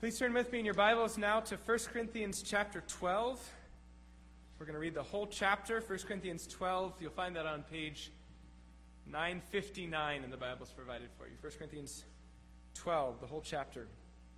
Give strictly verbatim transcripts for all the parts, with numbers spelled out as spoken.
Please turn with me in your Bibles now to First Corinthians chapter twelve. We're going to read the whole chapter, First Corinthians twelve. You'll find that on page nine fifty-nine in the Bibles provided for you. First Corinthians twelve, the whole chapter.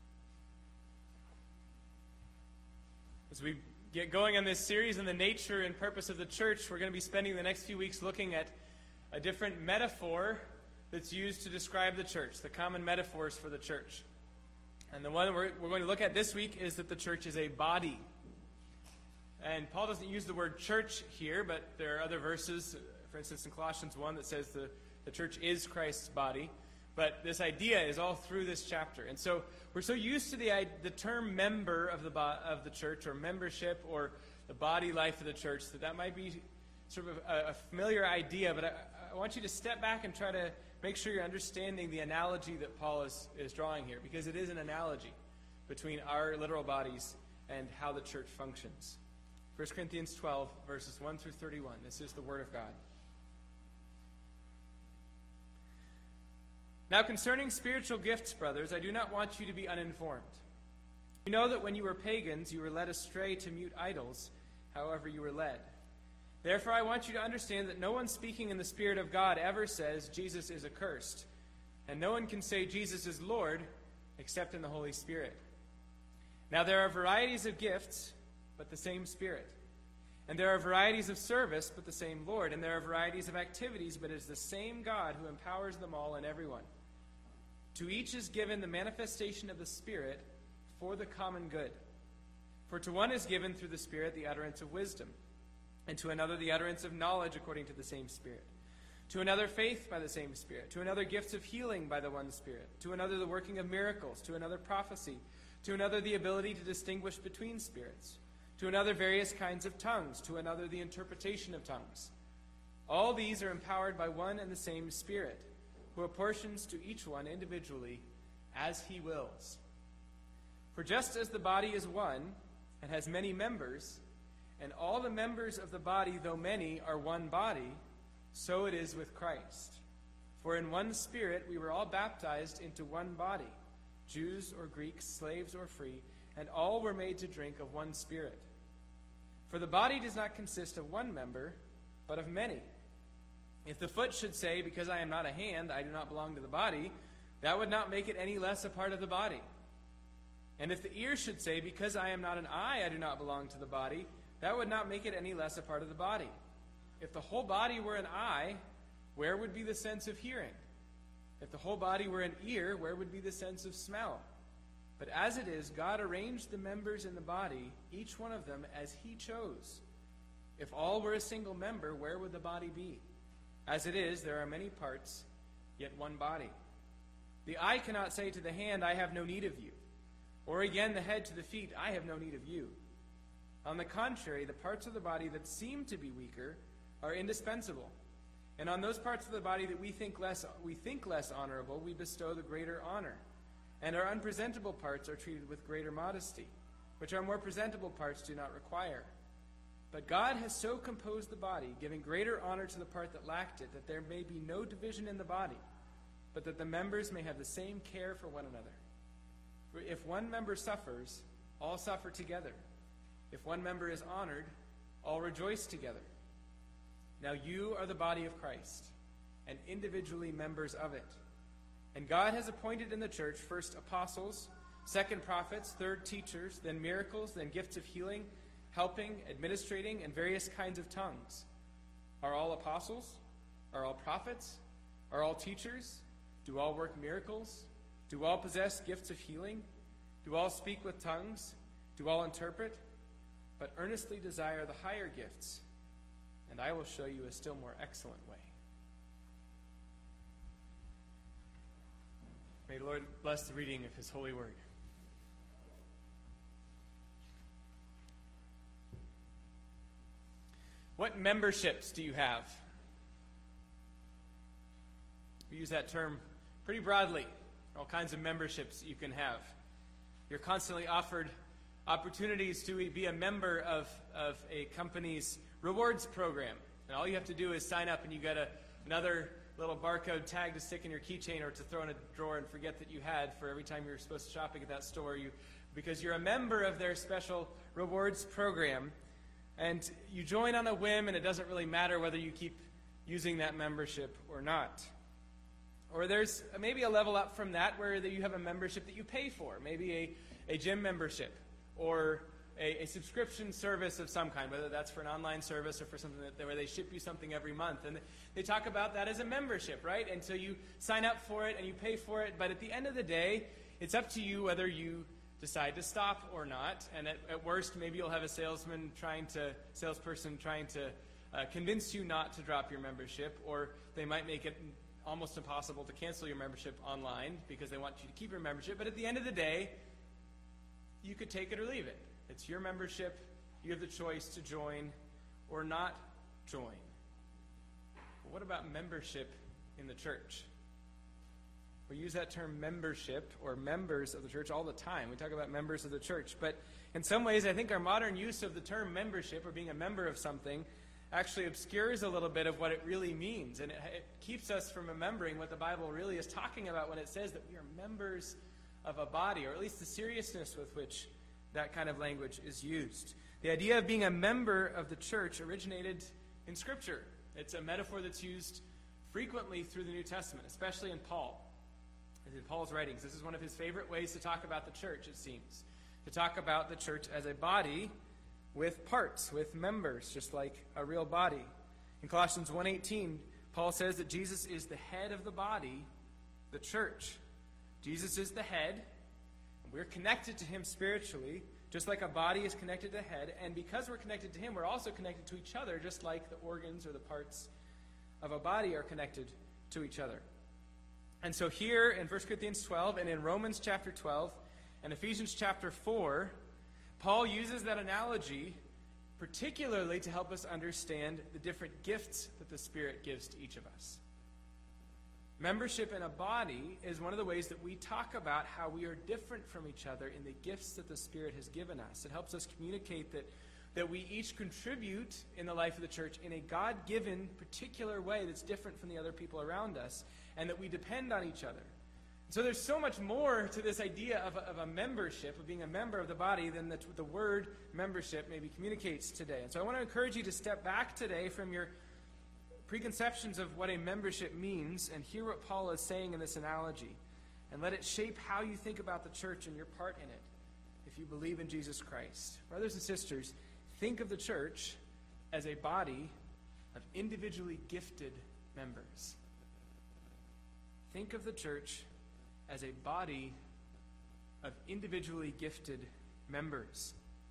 As we get going on this series on the nature and purpose of the church, we're going to be spending the next few weeks looking at a different metaphor that's used to describe the church, the common metaphors for the church. And the one we're, we're going to look at this week is that the church is a body. And Paul doesn't use the word church here, but there are other verses, for instance in Colossians one, that says the, the church is Christ's body. But this idea is all through this chapter. And so we're so used to the, the term member of the, bo- of the church, or membership, or the body life of the church, that that might be sort of a, a familiar idea. But I, I want you to step back and try to make sure you're understanding the analogy that Paul is, is drawing here, because it is an analogy between our literal bodies and how the church functions. First Corinthians twelve, verses one through thirty-one. This is the Word of God. Now concerning spiritual gifts, brothers, I do not want you to be uninformed. You know that when you were pagans, you were led astray to mute idols, however you were led. Therefore, I want you to understand that no one speaking in the Spirit of God ever says Jesus is accursed, and no one can say Jesus is Lord except in the Holy Spirit. Now there are varieties of gifts, but the same Spirit. And there are varieties of service, but the same Lord. And there are varieties of activities, but it is the same God who empowers them all and everyone. To each is given the manifestation of the Spirit for the common good. For to one is given through the Spirit the utterance of wisdom, and to another the utterance of knowledge according to the same Spirit. To another faith by the same Spirit. To another gifts of healing by the one Spirit. To another the working of miracles. To another prophecy. To another the ability to distinguish between spirits. To another various kinds of tongues. To another the interpretation of tongues. All these are empowered by one and the same Spirit, who apportions to each one individually as he wills. For just as the body is one and has many members, and all the members of the body, though many, are one body, so it is with Christ. For in one Spirit we were all baptized into one body, Jews or Greeks, slaves or free, and all were made to drink of one Spirit. For the body does not consist of one member, but of many. If the foot should say, because I am not a hand, I do not belong to the body, that would not make it any less a part of the body. And if the ear should say, because I am not an eye, I do not belong to the body, that would not make it any less a part of the body. If the whole body were an eye, where would be the sense of hearing? If the whole body were an ear, where would be the sense of smell? But as it is, God arranged the members in the body, each one of them as he chose. If all were a single member, where would the body be? As it is, there are many parts, yet one body. The eye cannot say to the hand, I have no need of you. Or again, the head to the feet, I have no need of you. On the contrary, the parts of the body that seem to be weaker are indispensable. And on those parts of the body that we think less we think less honorable, we bestow the greater honor. And our unpresentable parts are treated with greater modesty, which our more presentable parts do not require. But God has so composed the body, giving greater honor to the part that lacked it, that there may be no division in the body, but that the members may have the same care for one another. For if one member suffers, all suffer together. If one member is honored, all rejoice together. Now you are the body of Christ, and individually members of it. And God has appointed in the church first apostles, second prophets, third teachers, then miracles, then gifts of healing, helping, administrating, and various kinds of tongues. Are all apostles? Are all prophets? Are all teachers? Do all work miracles? Do all possess gifts of healing? Do all speak with tongues? Do all interpret? But earnestly desire the higher gifts, and I will show you a still more excellent way. May the Lord bless the reading of his holy word. What memberships do you have? We use that term pretty broadly. All kinds of memberships you can have. You're constantly offered opportunities to be a member of, of a company's rewards program. And all you have to do is sign up and you get a, another little barcode tag to stick in your keychain or to throw in a drawer and forget that you had for every time you're supposed to shopping at that store. You because you're a member of their special rewards program, and you join on a whim, and it doesn't really matter whether you keep using that membership or not. Or there's maybe a level up from that where you have a membership that you pay for, maybe a, a gym membership or a, a subscription service of some kind, whether that's for an online service or for something that, where they ship you something every month. And they talk about that as a membership, right? And so you sign up for it and you pay for it, but at the end of the day, it's up to you whether you decide to stop or not. And at, at worst, maybe you'll have a salesman trying to, salesperson trying to uh, convince you not to drop your membership, or they might make it almost impossible to cancel your membership online because they want you to keep your membership. But at the end of the day, you could take it or leave it. It's your membership. You have the choice to join or not join. But what about membership in the church? We use that term membership or members of the church all the time. We talk about members of the church. But in some ways, I think our modern use of the term membership or being a member of something actually obscures a little bit of what it really means. And it, it keeps us from remembering what the Bible really is talking about when it says that we are members of a body, or at least the seriousness with which that kind of language is used. The idea of being a member of the church originated in Scripture. It's a metaphor that's used frequently through the New Testament, especially in Paul. In Paul's writings, this is one of his favorite ways to talk about the church, it seems. To talk about the church as a body with parts, with members, just like a real body. In Colossians one eighteen, Paul says that Jesus is the head of the body, the church. Jesus is the head. We're connected to him spiritually, just like a body is connected to the head. And because we're connected to him, we're also connected to each other, just like the organs or the parts of a body are connected to each other. And so here in First Corinthians twelve and in Romans chapter twelve and Ephesians chapter four, Paul uses that analogy particularly to help us understand the different gifts that the Spirit gives to each of us. Membership in a body is one of the ways that we talk about how we are different from each other in the gifts that the Spirit has given us. It helps us communicate that, that we each contribute in the life of the church in a God-given particular way that's different from the other people around us, and that we depend on each other. So there's so much more to this idea of a, of a membership, of being a member of the body, than the, the word membership maybe communicates today. And so I want to encourage you to step back today from your preconceptions of what a membership means and hear what Paul is saying in this analogy, and let it shape how you think about the church and your part in it if you believe in Jesus Christ. Brothers and sisters, think of the church as a body of individually gifted members. Think of the church as a body of individually gifted members.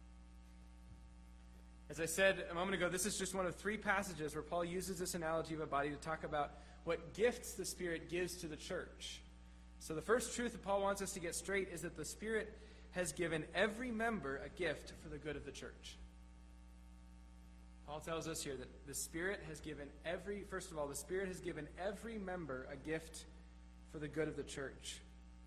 As I said a moment ago, this is just one of three passages where Paul uses this analogy of a body to talk about what gifts the Spirit gives to the church. So the first truth that Paul wants us to get straight is that the Spirit has given every member a gift for the good of the church. Paul tells us here that the Spirit has given every, first of all, the Spirit has given every member a gift for the good of the church.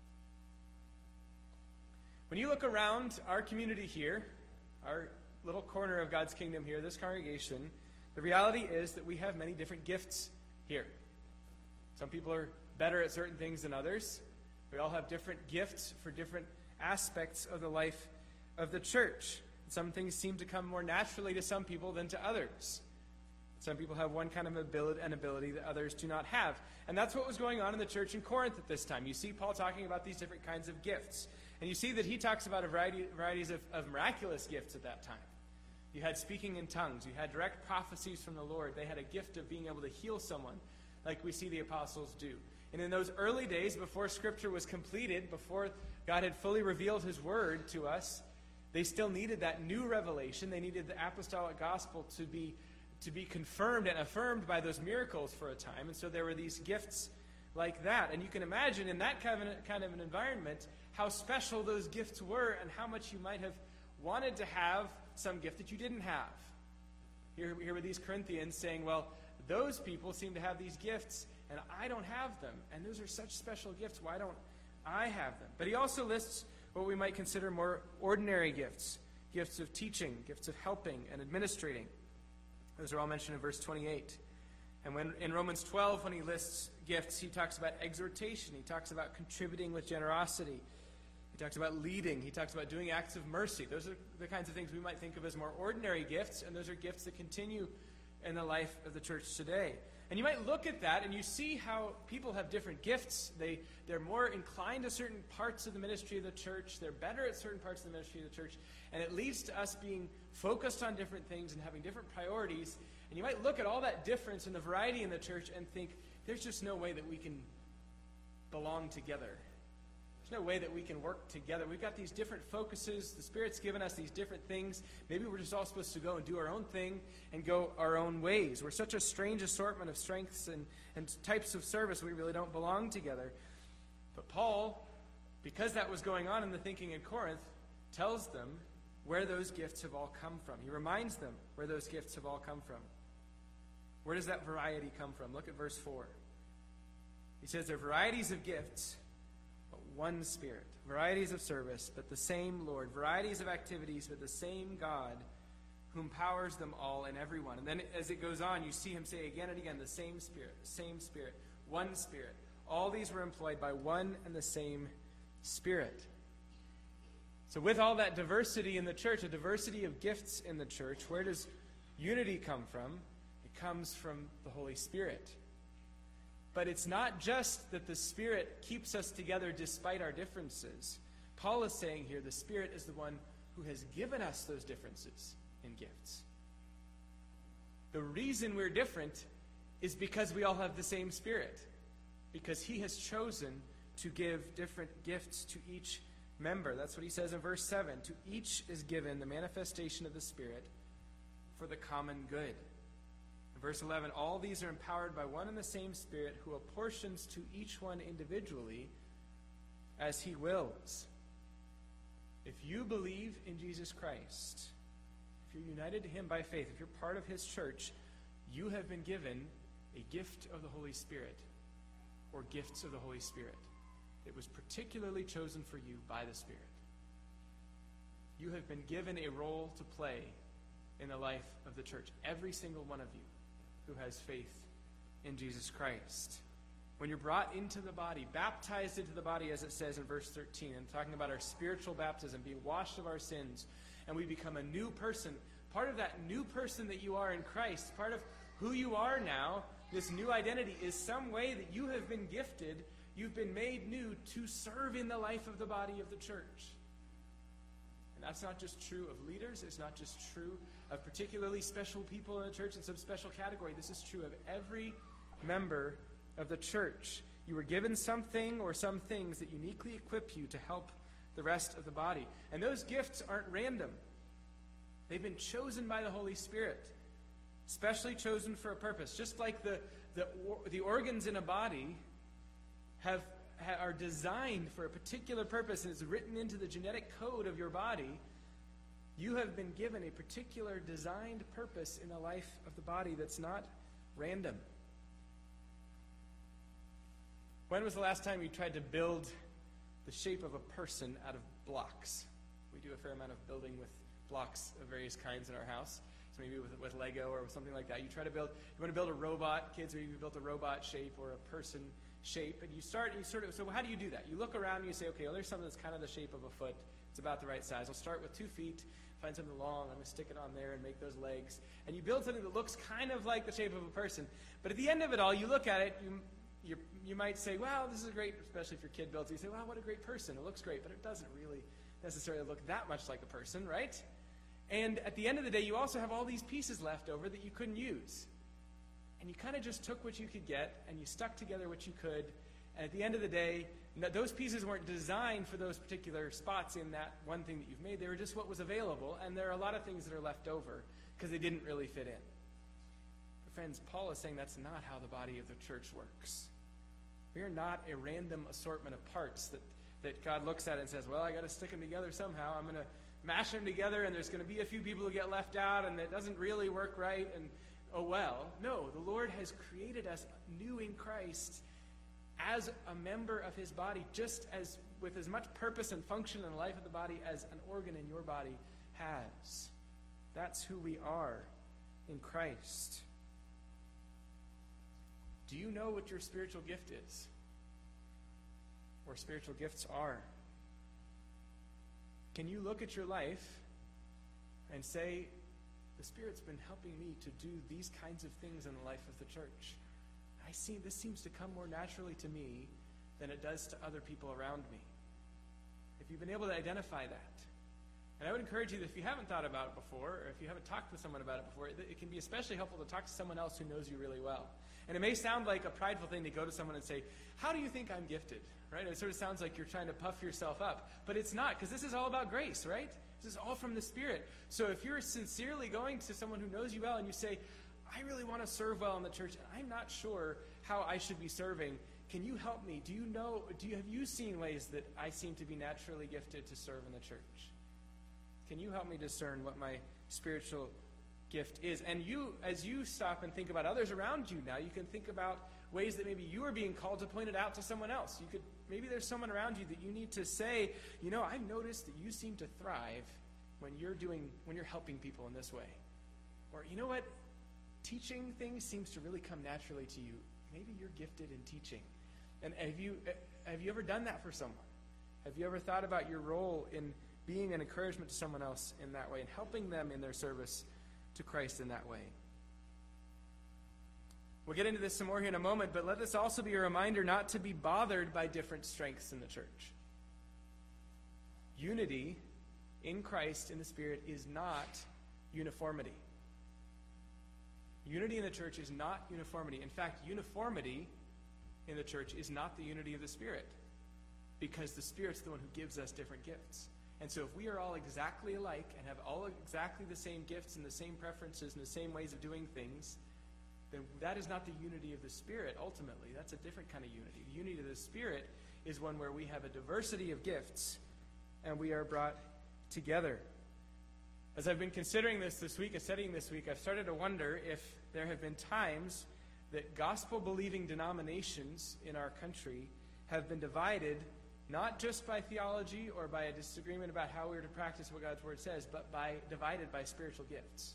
When you look around our community here, our little corner of God's kingdom here, this congregation, the reality is that we have many different gifts here. Some people are better at certain things than others. We all have different gifts for different aspects of the life of the church. Some things seem to come more naturally to some people than to others. Some people have one kind of ability, an ability that others do not have. And that's what was going on in the church in Corinth at this time. You see Paul talking about these different kinds of gifts. And you see that he talks about a variety varieties of, of miraculous gifts at that time. You had speaking in tongues. You had direct prophecies from the Lord. They had a gift of being able to heal someone, like we see the apostles do. And in those early days, before Scripture was completed, before God had fully revealed his word to us, they still needed that new revelation. They needed the apostolic gospel to be to be confirmed and affirmed by those miracles for a time. And so there were these gifts like that. And you can imagine in that kind of an, kind of an environment how special those gifts were and how much you might have wanted to have some gift that you didn't have. Here, here were these Corinthians saying, well, those people seem to have these gifts and I don't have them. And those are such special gifts. Why don't I have them? But he also lists what we might consider more ordinary gifts. Gifts of teaching, gifts of helping and administrating. Those are all mentioned in verse twenty-eight. And when in Romans twelve, when he lists gifts, he talks about exhortation. He talks about contributing with generosity. He talks about leading. He talks about doing acts of mercy. Those are the kinds of things we might think of as more ordinary gifts, and those are gifts that continue in the life of the church today. And you might look at that and you see how people have different gifts. They, they're more inclined to certain parts of the ministry of the church. They're better at certain parts of the ministry of the church. And it leads to us being focused on different things and having different priorities. And you might look at all that difference and the variety in the church and think, there's just no way that we can belong together. There's no way that we can work together. We've got these different focuses. The Spirit's given us these different things. Maybe we're just all supposed to go and do our own thing and go our own ways. We're such a strange assortment of strengths and, and types of service, we really don't belong together. But Paul, because that was going on in the thinking in Corinth, tells them where those gifts have all come from. He reminds them where those gifts have all come from. Where does that variety come from? Look at verse four. He says there are varieties of gifts, but one Spirit. Varieties of service, but the same Lord. Varieties of activities, but the same God who empowers them all in everyone. And then as it goes on, you see him say again and again, the same Spirit, the same Spirit, one Spirit. All these were employed by one and the same Spirit. So with all that diversity in the church, a diversity of gifts in the church, where does unity come from? It comes from the Holy Spirit. But it's not just that the Spirit keeps us together despite our differences. Paul is saying here the Spirit is the one who has given us those differences in gifts. The reason we're different is because we all have the same Spirit. Because he has chosen to give different gifts to each member. That's what he says in verse seven. To each is given the manifestation of the Spirit for the common good. Verse eleven, all these are empowered by one and the same Spirit who apportions to each one individually as he wills. If you believe in Jesus Christ, if you're united to him by faith, if you're part of his church, you have been given a gift of the Holy Spirit or gifts of the Holy Spirit. It was particularly chosen for you by the Spirit. You have been given a role to play in the life of the church, every single one of you who has faith in Jesus Christ. When you're brought into the body, baptized into the body, as it says in verse thirteen, and talking about our spiritual baptism, being washed of our sins, and we become a new person. Part of that new person that you are in Christ, part of who you are now, this new identity, is some way that you have been gifted, you've been made new to serve in the life of the body of the church. And that's not just true of leaders. It's not just true of particularly special people in the church in some special category. This is true of every member of the church. You were given something or some things that uniquely equip you to help the rest of the body. And those gifts aren't random. They've been chosen by the Holy Spirit, specially chosen for a purpose. Just like the, the, the organs in a body have are designed for a particular purpose and it's written into the genetic code of your body, you have been given a particular designed purpose in the life of the body that's not random. When was the last time you tried to build the shape of a person out of blocks? We do a fair amount of building with blocks of various kinds in our house. So maybe with, with Lego or with something like that. You try to build, you want to build a robot, kids, maybe you built a robot shape or a person shape, and you start, you sort of, so how do you do that? You look around and you say, okay, well, there's something that's kind of the shape of a foot. It's about the right size. I'll start with two feet, find something long, I'm going to stick it on there and make those legs. And you build something that looks kind of like the shape of a person. But at the end of it all, you look at it, you you you might say, wow, this is great, especially if your kid builds it. You say, wow, what a great person. It looks great, but it doesn't really necessarily look that much like a person, right? And at the end of the day, you also have all these pieces left over that you couldn't use. And you kind of just took what you could get, and you stuck together what you could. And at the end of the day, those pieces weren't designed for those particular spots in that one thing that you've made. They were just what was available, and there are a lot of things that are left over because they didn't really fit in. But friends, Paul is saying that's not how the body of the church works. We are not a random assortment of parts that, that God looks at and says, well, I got to stick them together somehow. I'm going to mash them together, and there's going to be a few people who get left out, and it doesn't really work right, and oh well. No, the Lord has created us new in Christ as a member of his body, just as with as much purpose and function in the life of the body as an organ in your body has. That's who we are in Christ. Do you know what your spiritual gift is? Or spiritual gifts are? Can you look at your life and say, the Spirit's been helping me to do these kinds of things in the life of the church? I see this seems to come more naturally to me than it does to other people around me. If you've been able to identify that. And I would encourage you that if you haven't thought about it before, or if you haven't talked with someone about it before, it, it can be especially helpful to talk to someone else who knows you really well. And it may sound like a prideful thing to go to someone and say, how do you think I'm gifted? Right? It sort of sounds like you're trying to puff yourself up. But it's not, because this is all about grace, right? This is all from the Spirit. So if you're sincerely going to someone who knows you well and you say, I really want to serve well in the church, and I'm not sure how I should be serving, can you help me? Do you know, do you, have you seen ways that I seem to be naturally gifted to serve in the church? Can you help me discern what my spiritual gift is? And you, as you stop and think about others around you now, you can think about ways that maybe you are being called to point it out to someone else. You could, maybe there's someone around you that you need to say, you know, I've noticed that you seem to thrive when you're doing, when you're helping people in this way. Or, you know what? Teaching things seems to really come naturally to you. Maybe you're gifted in teaching. And have you, have you ever done that for someone? Have you ever thought about your role in being an encouragement to someone else in that way and helping them in their service to Christ in that way? We'll get into this some more here in a moment, but let this also be a reminder not to be bothered by different strengths in the church. Unity in Christ, in the Spirit, is not uniformity. Unity in the church is not uniformity. In fact, uniformity in the church is not the unity of the Spirit, because the Spirit's the one who gives us different gifts. And so if we are all exactly alike and have all exactly the same gifts and the same preferences and the same ways of doing things, then that is not the unity of the Spirit ultimately. That's a different kind of unity. The unity of the Spirit is one where we have a diversity of gifts and we are brought together. As I've been considering this this week and studying this week, I've started to wonder if there have been times that gospel-believing denominations in our country have been divided not just by theology or by a disagreement about how we are to practice what God's Word says, but by divided by spiritual gifts.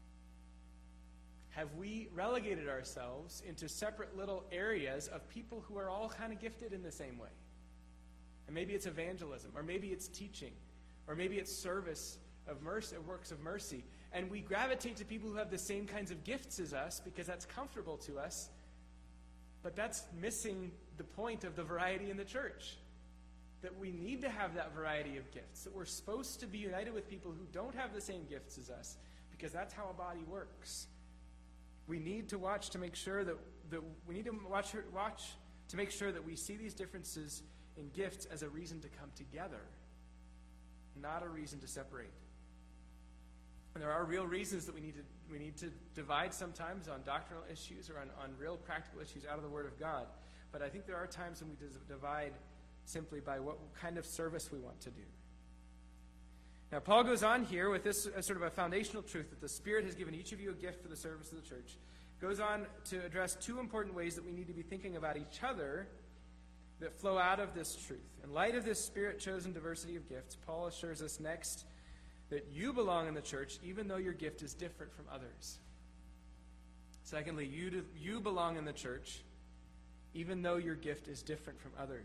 Have we relegated ourselves into separate little areas of people who are all kind of gifted in the same way? And maybe it's evangelism, or maybe it's teaching, or maybe it's service of mercy, of works of mercy. And we gravitate to people who have the same kinds of gifts as us because that's comfortable to us. But that's missing the point of the variety in the church. That we need to have that variety of gifts. That we're supposed to be united with people who don't have the same gifts as us, because that's how a body works. We need to watch to make sure that, that we need to watch watch to make sure that we see these differences in gifts as a reason to come together, not a reason to separate. And there are real reasons that we need to we need to divide sometimes on doctrinal issues or on, on real practical issues out of the Word of God. But I think there are times when we divide simply by what kind of service we want to do. Now, Paul goes on here with this as sort of a foundational truth that the Spirit has given each of you a gift for the service of the church. Goes on to address two important ways that we need to be thinking about each other that flow out of this truth. In light of this Spirit-chosen diversity of gifts, Paul assures us next that you belong in the church even though your gift is different from others. Secondly, you, do, you belong in the church even though your gift is different from others.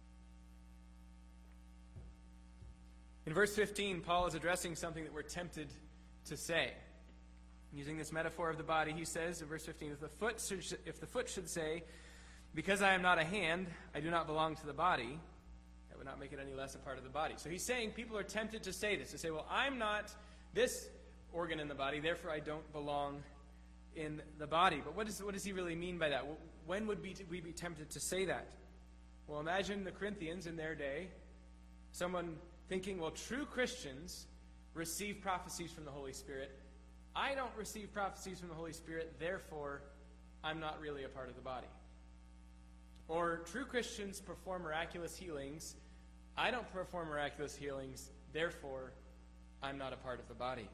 In verse fifteen, Paul is addressing something that we're tempted to say. Using this metaphor of the body, he says in verse fifteen, if the foot should, if the foot should say, because I am not a hand, I do not belong to the body, that would not make it any less a part of the body. So he's saying people are tempted to say this, to say, well, I'm not this organ in the body, therefore I don't belong in the body. But what, is, what does he really mean by that? When would we, we be tempted to say that? Well, imagine the Corinthians in their day, someone thinking, well, true Christians receive prophecies from the Holy Spirit. I don't receive prophecies from the Holy Spirit, therefore I'm not really a part of the body. Or true Christians perform miraculous healings. I don't perform miraculous healings, therefore I'm not a part of the body.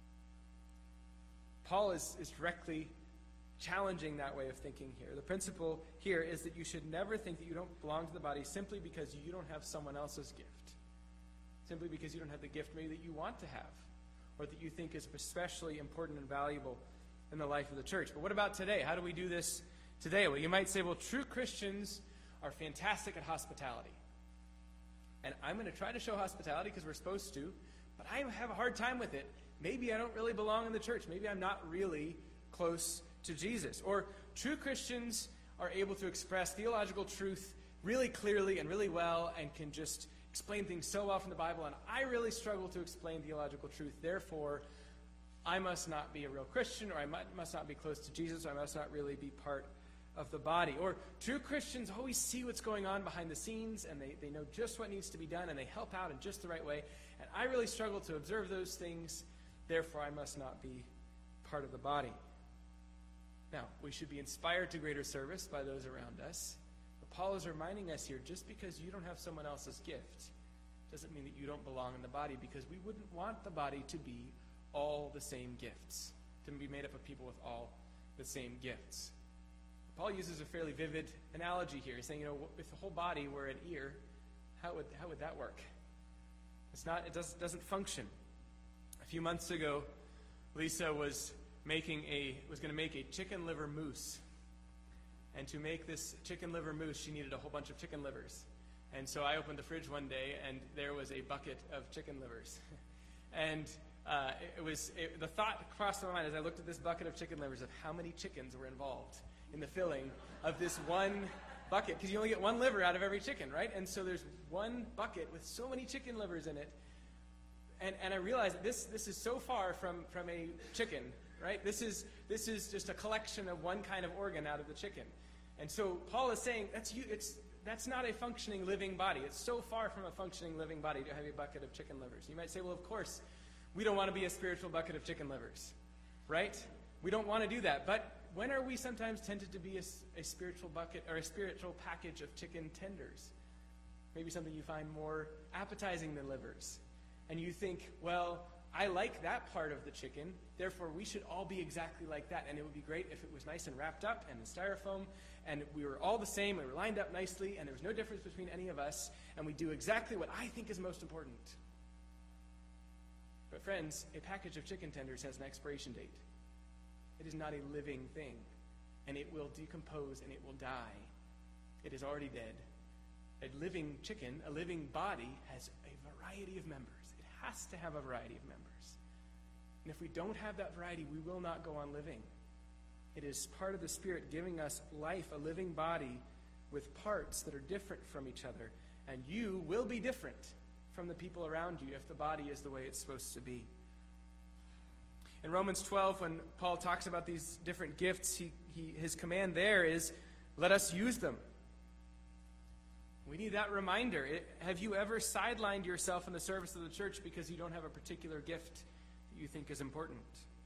Paul is, is directly challenging that way of thinking here. The principle here is that you should never think that you don't belong to the body simply because you don't have someone else's gift. Simply because you don't have the gift maybe that you want to have, or that you think is especially important and valuable in the life of the church. But what about today? How do we do this today? Well, you might say, well, true Christians are fantastic at hospitality. and I'm going to try to show hospitality because we're supposed to, but I have a hard time with it. Maybe I don't really belong in the church. Maybe I'm not really close to Jesus. Or true Christians are able to express theological truth really clearly and really well and can just explain things so well from the Bible, and I really struggle to explain theological truth. Therefore, I must not be a real Christian, or I must not be close to Jesus, or I must not really be part of the body. Or true Christians always see what's going on behind the scenes, and they, they know just what needs to be done, and they help out in just the right way. And I really struggle to observe those things. Therefore, I must not be part of the body. Now, we should be inspired to greater service by those around us. But Paul is reminding us here, just because you don't have someone else's gift doesn't mean that you don't belong in the body, because we wouldn't want the body to be all the same gifts, to be made up of people with all the same gifts. Paul uses a fairly vivid analogy here. He's saying, you know, if the whole body were an ear, how would how would that work? It's not. It does, doesn't function. A few months ago, Lisa was making a was going to make a chicken liver mousse, and to make this chicken liver mousse, she needed a whole bunch of chicken livers. And so I opened the fridge one day, and there was a bucket of chicken livers, and uh, it was it, the thought crossed my mind as I looked at this bucket of chicken livers of how many chickens were involved in the filling of this one bucket, because you only get one liver out of every chicken, right? And so there's one bucket with so many chicken livers in it, and and I realized that this this is so far from from a chicken, right? This is this is just a collection of one kind of organ out of the chicken, and so Paul is saying that's you. It's that's not a functioning living body. It's so far from a functioning living body to have a bucket of chicken livers. You might say, well, of course, we don't want to be a spiritual bucket of chicken livers, right? We don't want to do that. But when are we sometimes tempted to be a, a spiritual bucket or a spiritual package of chicken tenders? Maybe something you find more appetizing than livers. And you think, well, I like that part of the chicken, therefore we should all be exactly like that. And it would be great if it was nice and wrapped up and in styrofoam, and we were all the same, we were lined up nicely, and there was no difference between any of us, and we do exactly what I think is most important. But friends, a package of chicken tenders has an expiration date. It is not a living thing, and it will decompose and it will die. It is already dead. A living chicken, a living body, has a variety of members. It has to have a variety of members. And if we don't have that variety, we will not go on living. It is part of the Spirit giving us life, a living body with parts that are different from each other. And you will be different from the people around you if the body is the way it's supposed to be. In Romans twelve, when Paul talks about these different gifts, he, he, his command there is, let us use them. We need that reminder. It, have you ever sidelined yourself in the service of the church because you don't have a particular gift that you think is important?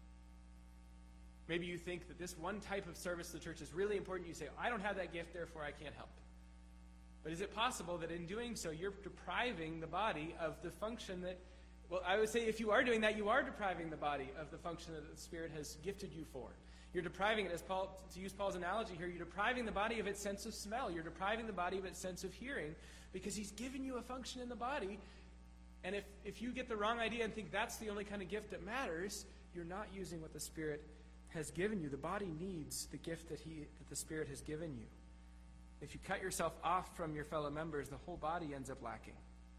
Maybe you think that this one type of service to the church is really important. You say, I don't have that gift, therefore I can't help. But is it possible that in doing so, you're depriving the body of the function that, well, I would say if you are doing that, you are depriving the body of the function that the Spirit has gifted you for. You're depriving it, as Paul, to use Paul's analogy here, you're depriving the body of its sense of smell. You're depriving the body of its sense of hearing because he's given you a function in the body. And if, if you get the wrong idea and think that's the only kind of gift that matters, you're not using what the Spirit has given you. The body needs the gift that he that the Spirit has given you. If you cut yourself off from your fellow members, the whole body ends up lacking.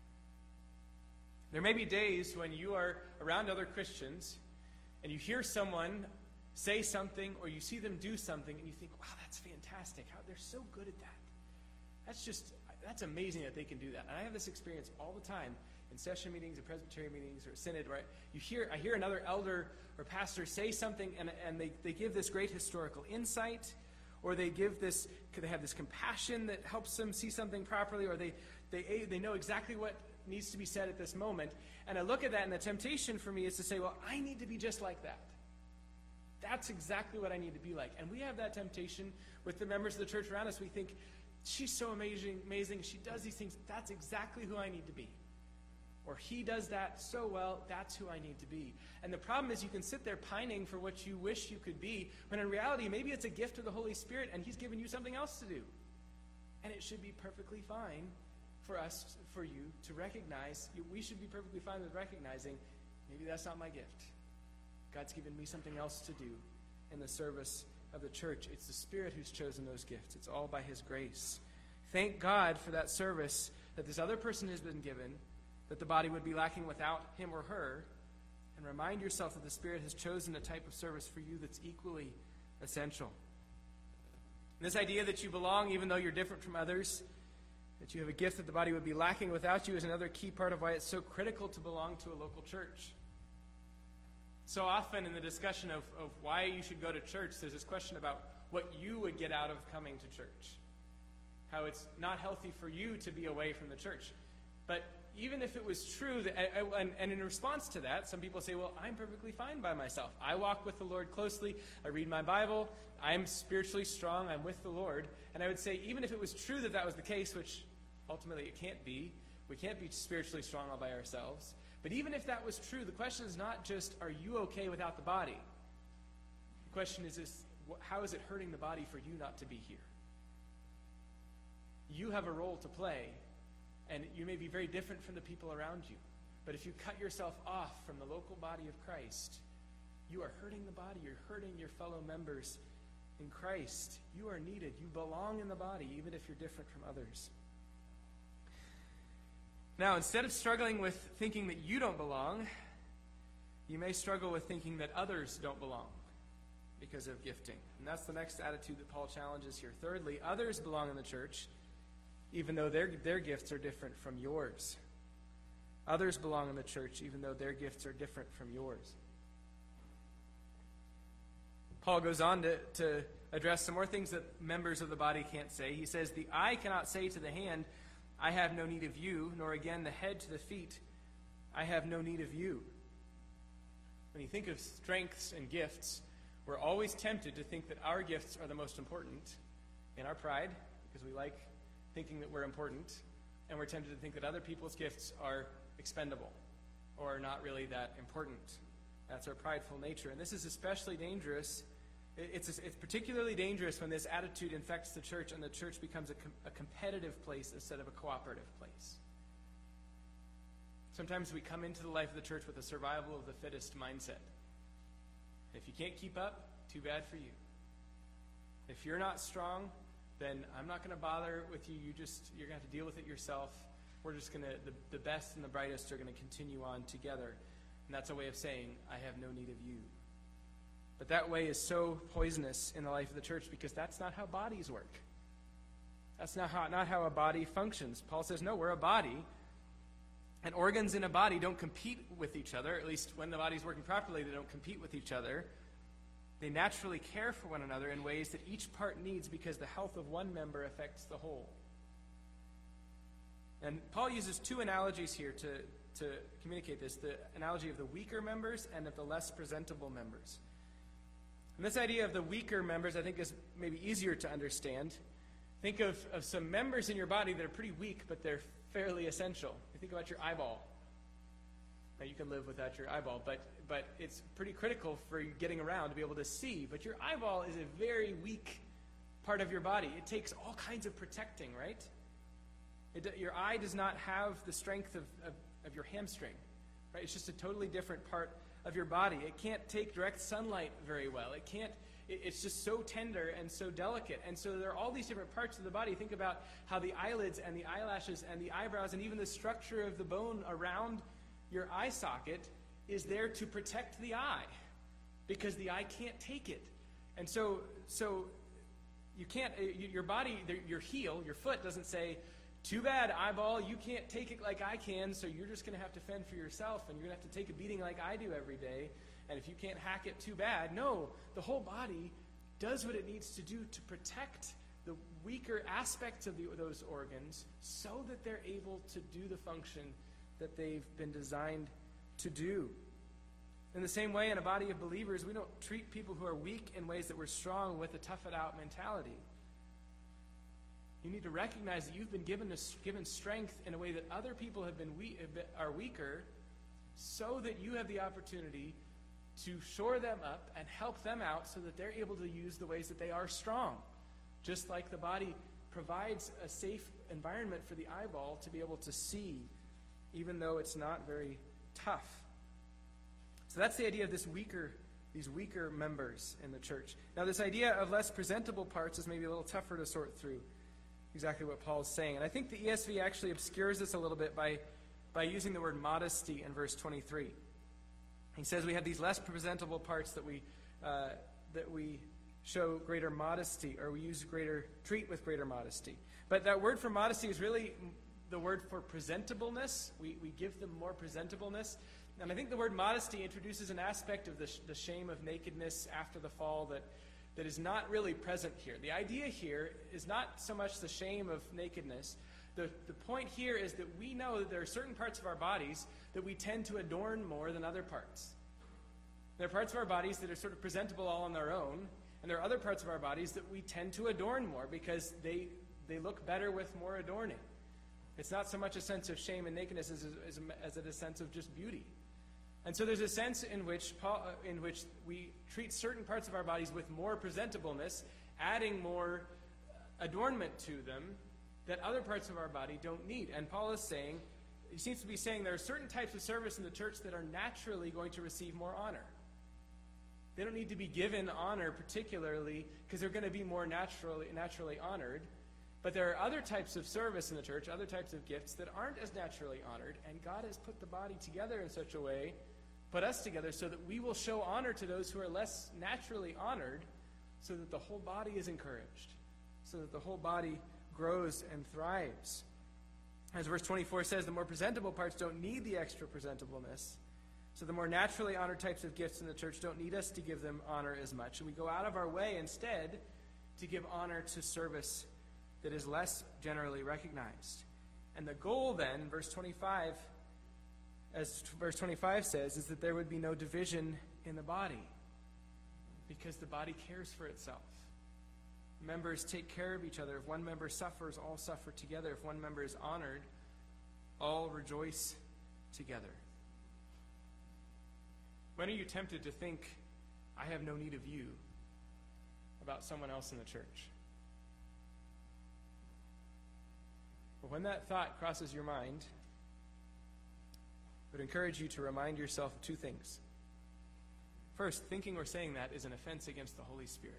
There may be days when you are around other Christians and you hear someone say something or you see them do something and you think, wow, that's fantastic. How they're so good at that. That's just, that's amazing that they can do that. And I have this experience all the time in session meetings or Presbyterian meetings or synod, where you hear, I hear another elder or pastor say something and, and they, they give this great historical insight, or they give this, they have this compassion that helps them see something properly, or they, they, they know exactly what needs to be said at this moment. And I look at that, and the temptation for me is to say, well, I need to be just like that. That's exactly what I need to be like. And we have that temptation with the members of the church around us. We think, she's so amazing, amazing. She does these things. That's exactly who I need to be. Or he does that so well, that's who I need to be. And the problem is you can sit there pining for what you wish you could be, when in reality, maybe it's a gift of the Holy Spirit and he's given you something else to do. And it should be perfectly fine for us, for you to recognize, we should be perfectly fine with recognizing, maybe that's not my gift. God's given me something else to do in the service of the church. It's the Spirit who's chosen those gifts. It's all by his grace. Thank God for that service that this other person has been given, that the body would be lacking without him or her, and remind yourself that the Spirit has chosen a type of service for you that's equally essential. And this idea that you belong even though you're different from others, that you have a gift that the body would be lacking without you, is another key part of why it's so critical to belong to a local church. So often in the discussion of, of why you should go to church, there's this question about what you would get out of coming to church. How it's not healthy for you to be away from the church. But even if it was true, that, and, and in response to that, some people say, well, I'm perfectly fine by myself. I walk with the Lord closely. I read my Bible. I'm spiritually strong. I'm with the Lord. And I would say, even if it was true that that was the case, which ultimately it can't be, we can't be spiritually strong all by ourselves. But even if that was true, the question is not just, are you okay without the body? The question is, is how is it hurting the body for you not to be here? You have a role to play. And you may be very different from the people around you. But if you cut yourself off from the local body of Christ, you are hurting the body. You're hurting your fellow members in Christ. You are needed. You belong in the body, even if you're different from others. Now, instead of struggling with thinking that you don't belong, you may struggle with thinking that others don't belong because of gifting. And that's the next attitude that Paul challenges here. Thirdly, others belong in the church, even though their, their gifts are different from yours. Others belong in the church, even though their gifts are different from yours. Paul goes on to, to address some more things that members of the body can't say. He says, the eye cannot say to the hand, I have no need of you, nor again the head to the feet, I have no need of you. When you think of strengths and gifts, we're always tempted to think that our gifts are the most important in our pride, because we like thinking that we're important, and we're tempted to think that other people's gifts are expendable or not really that important. That's our prideful nature. And this is especially dangerous. It's, it's particularly dangerous when this attitude infects the church and the church becomes a, com- a competitive place instead of a cooperative place. Sometimes we come into the life of the church with a survival of the fittest mindset. If you can't keep up, too bad for you. If you're not strong, then I'm not going to bother with you. You just, you're going to have to deal with it yourself. We're just going to, the, the best and the brightest are going to continue on together. And that's a way of saying, I have no need of you. But that way is so poisonous in the life of the church because that's not how bodies work. That's not how, not how a body functions. Paul says, no, we're a body. And organs in a body don't compete with each other. At least when the body's working properly, they don't compete with each other. They naturally care for one another in ways that each part needs because the health of one member affects the whole. And Paul uses two analogies here to, to communicate this. The analogy of the weaker members and of the less presentable members. And this idea of the weaker members, I think, is maybe easier to understand. Think of, of some members in your body that are pretty weak, but they're fairly essential. You think about your eyeball. Now, you can live without your eyeball, but but it's pretty critical for you getting around to be able to see. But your eyeball is a very weak part of your body. It takes all kinds of protecting, right? It, your eye does not have the strength of, of, of your hamstring, right? It's just a totally different part of your body. It can't take direct sunlight very well. It can't, it, it's just so tender and so delicate. And so there are all these different parts of the body. Think about how the eyelids and the eyelashes and the eyebrows and even the structure of the bone around your eye socket is there to protect the eye because the eye can't take it. And so so you can't, your body, your heel, your foot doesn't say, too bad, eyeball, you can't take it like I can, so you're just going to have to fend for yourself, and you're going to have to take a beating like I do every day, and if you can't hack it, too bad. No, the whole body does what it needs to do to protect the weaker aspects of the, those organs so that they're able to do the function that they've been designed to do. In the same way, in a body of believers, we don't treat people who are weak in ways that we're strong with a tough-it-out mentality. You need to recognize that you've been given a, given strength in a way that other people have been, we, have been are weaker, so that you have the opportunity to shore them up and help them out so that they're able to use the ways that they are strong. Just like the body provides a safe environment for the eyeball to be able to see, even though it's not very tough. So that's the idea of this weaker, these weaker members in the church. Now, this idea of less presentable parts is maybe a little tougher to sort through. exactly what Paul's saying. And I think the E S V actually obscures this a little bit by, by using the word modesty in verse twenty-three. He says we have these less presentable parts that we uh, that we show greater modesty, or we use greater, treat with greater modesty. But that word for modesty is really the word for presentableness. We, we give them more presentableness. And I think the word modesty introduces an aspect of the, sh- the shame of nakedness after the fall that, that is not really present here. The idea here is not so much the shame of nakedness. The, the point here is that we know that there are certain parts of our bodies that we tend to adorn more than other parts. There are parts of our bodies that are sort of presentable all on their own, and there are other parts of our bodies that we tend to adorn more because they, they look better with more adorning. It's not so much a sense of shame and nakedness as, as, as it is a sense of just beauty. And so there's a sense in which Paul, in which we treat certain parts of our bodies with more presentableness, adding more adornment to them that other parts of our body don't need. And Paul is saying, he seems to be saying there are certain types of service in the church that are naturally going to receive more honor. They don't need to be given honor particularly because they're going to be more naturally, naturally honored. But there are other types of service in the church, other types of gifts that aren't as naturally honored, and God has put the body together in such a way, put us together so that we will show honor to those who are less naturally honored, so that the whole body is encouraged, so that the whole body grows and thrives. As verse twenty-four says, the more presentable parts don't need the extra presentableness, so the more naturally honored types of gifts in the church don't need us to give them honor as much. And we go out of our way instead to give honor to service that is less generally recognized. And the goal then, verse twenty-five, as verse twenty-five says, is that there would be no division in the body, because the body cares for itself. Members take care of each other. If one member suffers, all suffer together. If one member is honored, all rejoice together. When are you tempted to think, I have no need of you, about someone else in the church? But when that thought crosses your mind, I would encourage you to remind yourself of two things. First, thinking or saying that is an offense against the Holy Spirit.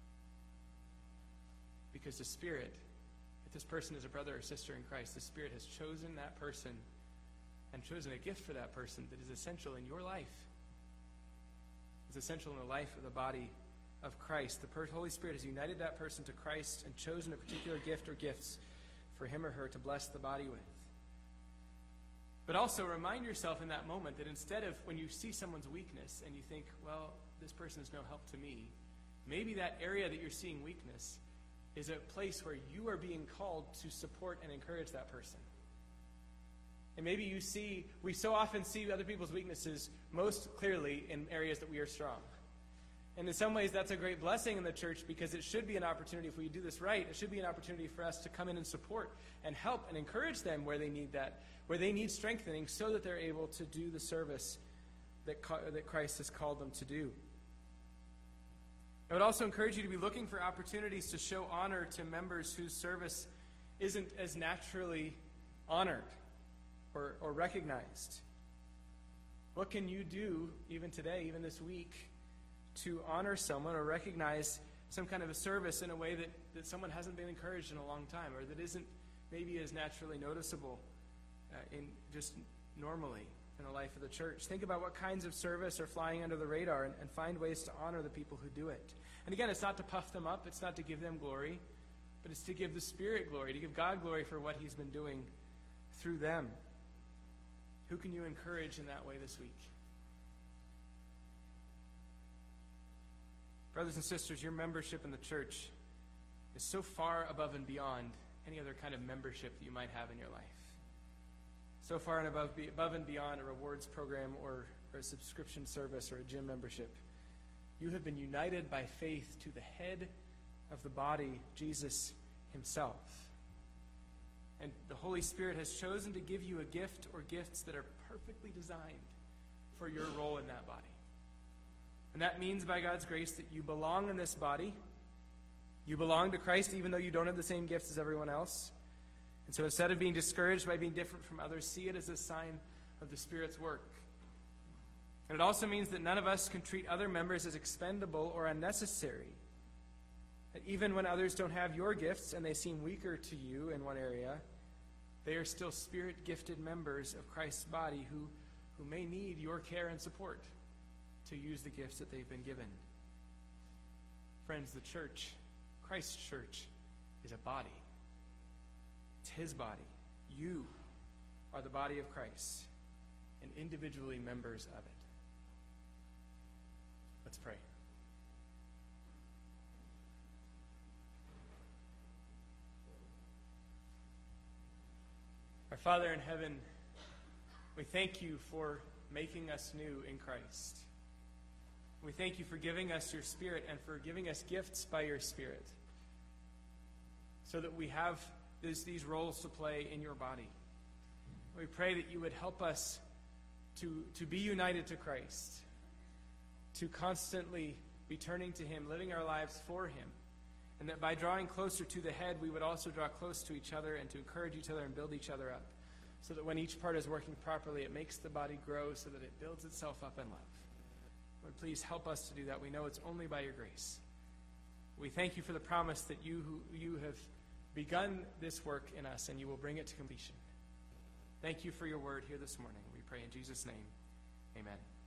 Because the Spirit, if this person is a brother or sister in Christ, the Spirit has chosen that person and chosen a gift for that person that is essential in your life. It's essential in the life of the body of Christ. The per- Holy Spirit has united that person to Christ and chosen a particular gift or gifts for him or her to bless the body with. But also remind yourself in that moment that instead of when you see someone's weakness and you think, well, this person is no help to me, maybe that area that you're seeing weakness is a place where you are being called to support and encourage that person. And maybe you see, we so often see other people's weaknesses most clearly in areas that we are strong. And in some ways, that's a great blessing in the church, because it should be an opportunity, if we do this right, it should be an opportunity for us to come in and support and help and encourage them where they need that, where they need strengthening, so that they're able to do the service that, that Christ has called them to do. I would also encourage you to be looking for opportunities to show honor to members whose service isn't as naturally honored or, or recognized. What can you do, even today, even this week, to honor someone or recognize some kind of a service in a way that, that someone hasn't been encouraged in a long time, or that isn't maybe as naturally noticeable uh, in just normally in the life of the church? Think about what kinds of service are flying under the radar, and, and find ways to honor the people who do it. And again, it's not to puff them up, it's not to give them glory, but it's to give the Spirit glory, to give God glory for what he's been doing through them. Who can you encourage in that way this week? Brothers and sisters, your membership in the church is so far above and beyond any other kind of membership that you might have in your life. So far and above, above and beyond a rewards program or, or a subscription service or a gym membership. You have been united by faith to the head of the body, Jesus himself. And the Holy Spirit has chosen to give you a gift or gifts that are perfectly designed for your role in that body. And that means, by God's grace, that you belong in this body. You belong to Christ even though you don't have the same gifts as everyone else. And so instead of being discouraged by being different from others, see it as a sign of the Spirit's work. And it also means that none of us can treat other members as expendable or unnecessary. That even when others don't have your gifts and they seem weaker to you in one area, they are still Spirit-gifted members of Christ's body who, who may need your care and support to use the gifts that they've been given. Friends, the church, Christ's church, is a body. It's his body. You are the body of Christ and individually members of it. Let's pray. Our Father in heaven, we thank you for making us new in Christ. We thank you for giving us your Spirit and for giving us gifts by your Spirit so that we have this, these roles to play in your body. We pray that you would help us to, to be united to Christ, to constantly be turning to him, living our lives for him, and that by drawing closer to the head, we would also draw close to each other and to encourage each other and build each other up, so that when each part is working properly, it makes the body grow so that it builds itself up in love. Lord, please help us to do that. We know it's only by your grace. We thank you for the promise that you, who, you have begun this work in us and you will bring it to completion. Thank you for your word here this morning. We pray in Jesus' name. Amen.